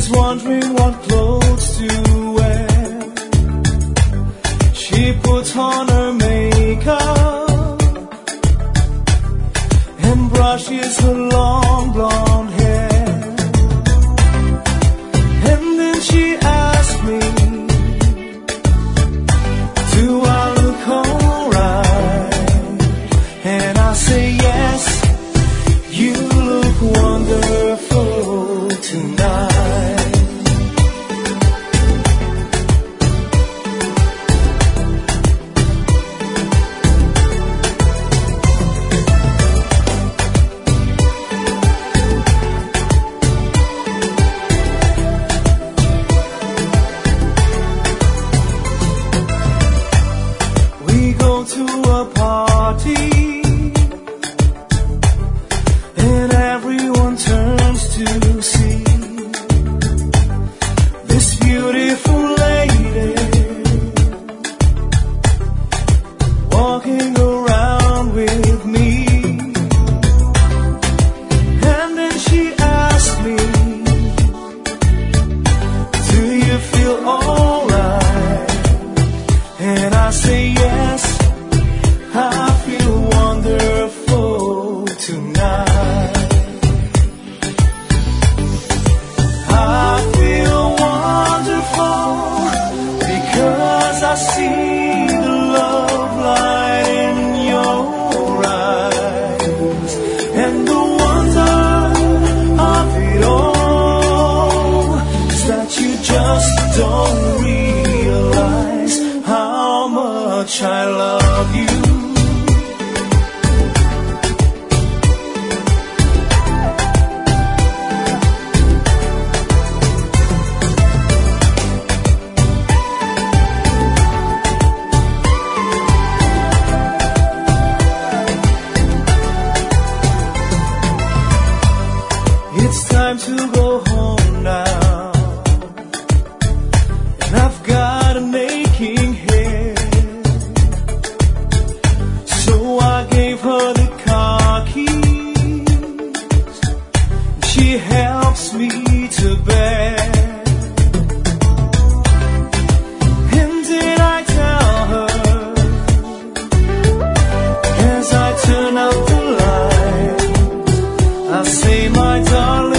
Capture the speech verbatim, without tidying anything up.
wondering what clothes to wear. She puts on her makeup and brushes her long blonde hair. And then she asks me, do I look alright? And I say yes, you look wonderful tonight. We go to a party and everyone turns to see this beautiful lady walking around with me. And then she asked me, do you feel alright? And I say yes, I feel wonderful tonight. I feel wonderful because I see the love light in your eyes, and the wonder of it all is that you just don't realize how much I love you. It's time to go home now, and I've got an aching head. So I gave her the car keys, and she helps me to bed. And did I tell her, as I turn out the light, I say, my darling,